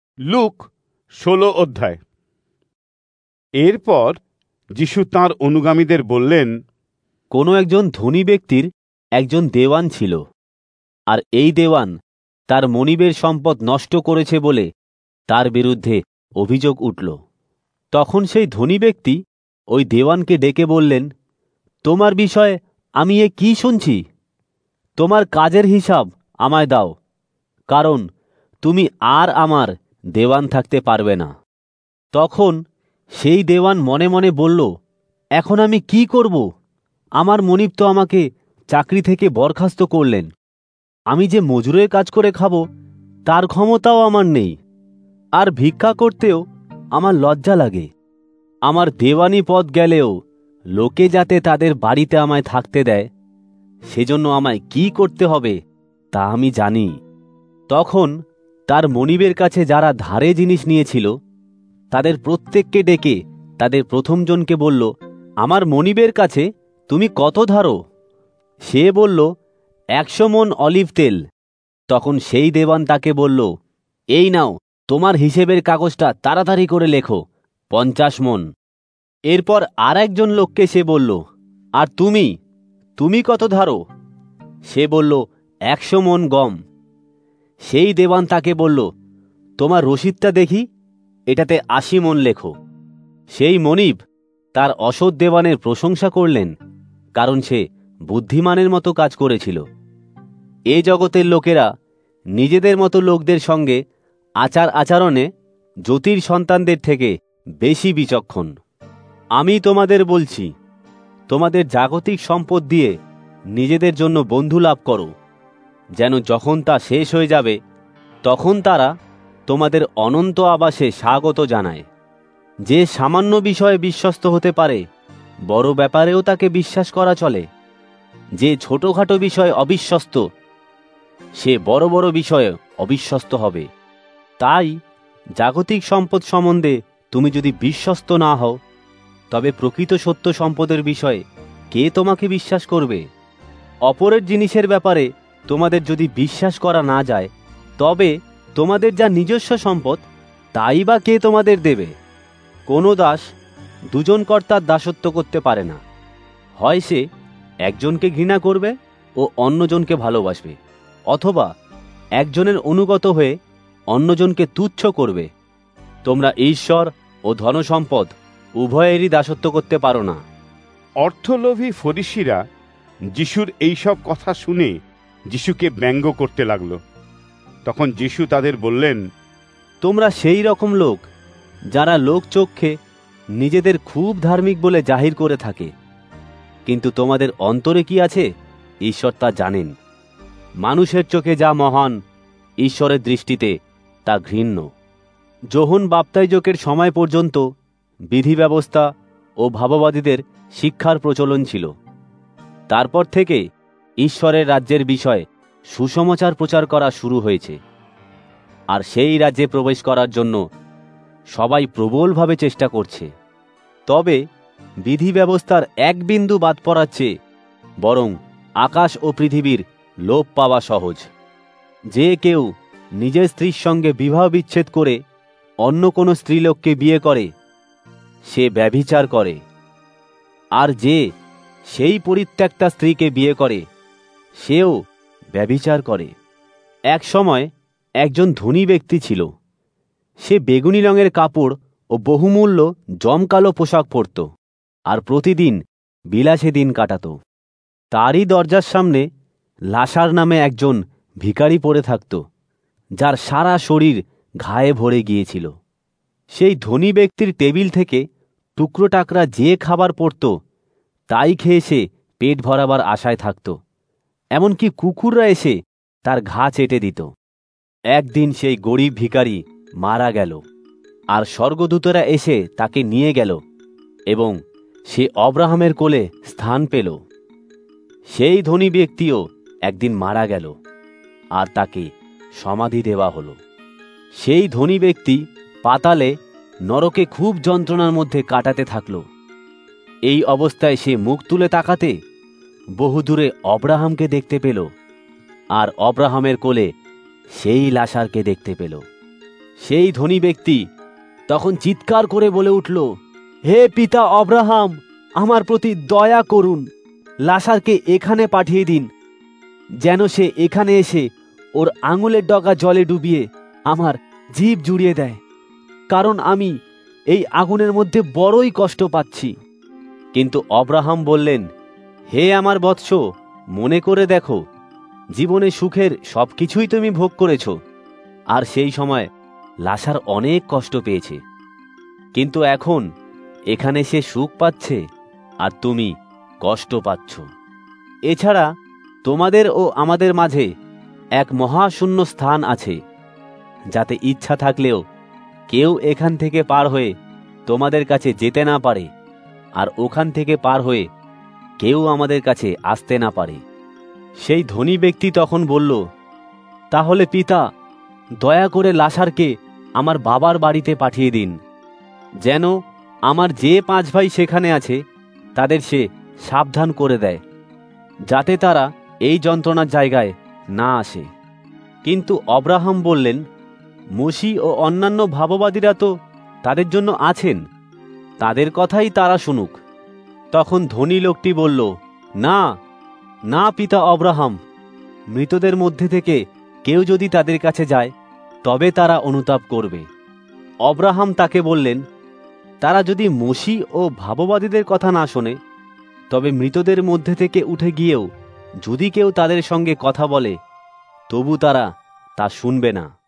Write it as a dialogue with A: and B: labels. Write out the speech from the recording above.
A: Look 16 অধ্যায়। এরপর যিশু তাঁর অনুগামীদের বললেন,
B: কোনো একজন ধনী ব্যক্তির একজন দেওয়ান ছিল, আর এই দেওয়ান তার মনিবের সম্পদ নষ্ট করেছে বলে তার বিরুদ্ধে অভিযোগ উঠল। তখন সেই ধনী ব্যক্তি ওই দেওয়ানকে ডেকে বললেন, তোমার বিষয়ে আমি কি শুনছি? তোমার কাজের হিসাব আমায় দাও, কারণ তুমি আর আমার দেওয়ান থাকতে পারবে না। তখন সেই দেওয়ান মনে মনে বলল, এখন আমি কি করব? আমার মনিব তো আমাকে চাকরি থেকে বরখাস্ত করলেন। আমি যে মজুরের কাজ করে খাবো তার ক্ষমতাও আমার নেই, আর ভিক্ষা করতেও আমার লজ্জা লাগে। আমার দেওয়ানি পদ গেলেও লোকে যাতে তাদের বাড়িতে আমায় থাকতে দেয়, সেজন্য আমায় কি করতে হবে তা আমি জানি। তখন তার মনিবের কাছে যারা ধারে জিনিস নিয়েছিল তাদের প্রত্যেককে ডেকে তাদের প্রথমজনকে বলল, আমার মনিবের কাছে তুমি কত ধারো? সে বলল, 100 মণ অলিভ তেল। তখন সেই দেওয়ান তাকে বলল, এই নাও, তোমার হিসেবের কাগজটা তাড়াতাড়ি করে লেখো, 50 মণ। এরপর আর একজন লোককে সে বলল, আর তুমি কত ধারো? সে বলল, 100 মণ গম। সেই দেওয়ান তাকে বলল, তোমার রসিদটা দেখি, এটাতে 80 মণ লেখো। সেই মনিব তার অসৎ দেওয়ানের প্রশংসা করলেন, কারণ সে বুদ্ধিমানের মতো কাজ করেছিল। এ জগতের লোকেরা নিজেদের মতো লোকদের সঙ্গে আচার আচরণে জ্যোতির সন্তানদের থেকে বেশি বিচক্ষণ। আমি তোমাদের বলছি, তোমাদের জাগতিক সম্পদ দিয়ে নিজেদের জন্য বন্ধু লাভ করো, যেন যখন তা শেষ হয়ে যাবে তখন তারা তোমাদের অনন্ত আবাসে স্বাগত জানায়। যে সামান্য বিষয়ে বিশ্বস্ত হতে পারে, বড় ব্যাপারেও তাকে বিশ্বাস করা চলে। যে ছোটখাটো বিষয়ে অবিশ্বস্ত, সে বড় বড় বিষয়ে অবিশ্বস্ত হবে। তাই জাগতিক সম্পদ সম্বন্ধে তুমি যদি বিশ্বস্ত না হও, তবে প্রকৃত সত্য সম্পদের বিষয়ে কে তোমাকে বিশ্বাস করবে? অপরের জিনিসের ব্যাপারে তোমাদের যদি বিশ্বাস করা না যায়, তবে তোমাদের যা নিজস্ব সম্পদ তাই বা কে তোমাদের দেবে? কোনো দাস দুজন কর্তার দাসত্ব করতে পারে না। হয় সে একজনকে ঘৃণা করবে ও অন্যজনকে ভালোবাসবে, অথবা একজনের অনুগত হয়ে অন্যজনকে তুচ্ছ করবে। তোমরা ঈশ্বর ও ধনসম্পদ উভয়েরই দাসত্ব করতে পারো না।
A: অর্থলোভী ফরিসিরা যিশুর এইসব কথা শুনে যিশুকে ব্যঙ্গ করতে লাগল। তখন যিশু তাদের বললেন,
B: তোমরা সেই রকম লোক যারা লোক চক্ষে নিজেদের খুব ধার্মিক বলে জাহির করে থাকে, কিন্তু তোমাদের অন্তরে কি আছে ঈশ্বর তা জানেন। মানুষের চোখে যা মহান, ঈশ্বরের দৃষ্টিতে তা ঘৃণ্য। যোহন বাপ্তাইজকের সময় পর্যন্ত বিধি ব্যবস্থা ও ভাববাদীদের শিক্ষার প্রচলন ছিল। তারপর থেকে ঈশ্বরের রাজ্যের বিষয়ে সুসমাচার প্রচার করা শুরু হয়েছে, আর সেই রাজ্যে প্রবেশ করার জন্য সবাই প্রবলভাবে চেষ্টা করছে। তবে বিধি ব্যবস্থার এক বিন্দু বাদ পড়ার চেয়ে বরং আকাশ ও পৃথিবীর লোপ পাওয়া সহজ। যে কেউ নিজের স্ত্রীর সঙ্গে বিবাহ বিচ্ছেদ করে অন্য কোনো স্ত্রীলোককে বিয়ে করে, সে ব্যভিচার করে। আর যে সেই পরিত্যক্তা স্ত্রীকে বিয়ে করে, সেও ব্যভিচার করে। এক সময় একজন ধনী ব্যক্তি ছিল। সে বেগুনি রঙের কাপড় ও বহুমূল্য জমকালো পোশাক পরত, আর প্রতিদিন বিলাসে দিন কাটাত। তারই দরজার সামনে লাসার নামে একজন ভিখারি পড়ে থাকত, যার সারা শরীর ঘায়ে ভরে গিয়েছিল। সেই ধনী ব্যক্তির টেবিল থেকে টুকরো টাকরা যে খাবার পড়ত, তাই খেয়ে সে পেট ভরাবার আশায় থাকত। এমনকি কুকুররা এসে তার ঘা চেটে দিত। একদিন সেই গরিব ভিখারি মারা গেল, আর স্বর্গদূতরা এসে তাকে নিয়ে গেল এবং সে অব্রাহামের কোলে স্থান পেল। সেই ধনী ব্যক্তিও একদিন মারা গেল, আর তাকে সমাধি দেওয়া হলো। সেই ধনী ব্যক্তি পাতালে নরকে খুব যন্ত্রণার মধ্যে কাটাতে থাকল। এই অবস্থায় সে মুখ তুলে তাকাতে বহুদূরে অব্রাহামকে দেখতে পেল, আর অব্রাহামের কোলে সেই লাসারকে দেখতে পেল। সেই ধনী ব্যক্তি তখন চিৎকার করে বলে উঠল, হে পিতা আব্রাহাম, আমার প্রতি দয়া করুন, লাজারকে এখানে পাঠিয়ে দিন, যেন সে এখানে এসে ওর আঙুলের ডগা জলে ডুবিয়ে আমার জিভ জুড়িয়ে দেয়, কারণ আমি এই আগুনের মধ্যে বড়ই কষ্ট পাচ্ছি। কিন্তু আব্রাহাম বললেন, হে আমার বৎস, মনে করে দেখো, জীবনে সুখের সবকিছুই তুমি ভোগ করেছ, আর সেই সময় লাজার অনেক কষ্ট পেয়েছে, কিন্তু এখন এখানে সে সুখ পাচ্ছে আর তুমি কষ্ট পাচ্ছ। এছাড়া তোমাদের ও আমাদের মাঝে এক মহাশূন্য স্থান আছে, যাতে ইচ্ছা থাকলেও কেউ এখান থেকে পার হয়ে তোমাদের কাছে যেতে না পারে, আর ওখান থেকে পার হয়ে কেউ আমাদের কাছে আসতে না পারে। সেই ধনী ব্যক্তি তখন বলল, তাহলে পিতা, দয়া করে লাজারকে আমার বাবার বাড়িতে পাঠিয়ে দিন, যেন আমার যে 5 ভাই সেখানে আছে তাদের সে সাবধান করে দেয়, যাতে তারা এই যন্ত্রণার জায়গায় না আসে। কিন্তু আব্রাহাম বললেন, মোশি ও অন্যান্য ভাববাদীরা তো তাদের জন্য আছেন, তাদের কথাই তারা শুনুক। তখন ধনী লোকটি বলল, না না পিতা আব্রাহাম, মৃতদের মধ্যে থেকে কেউ যদি তাদের কাছে যায় তবে তারা অনুতাপ করবে। আব্রাহাম তাকে বললেন, তারা যদি মোশি ও ভাববাদীদের কথা না শোনে, তবে মৃতদের মধ্যে থেকে উঠে গিয়েও যদি কেউ তাদের সঙ্গে কথা বলে, তবু তারা তা শুনবে না।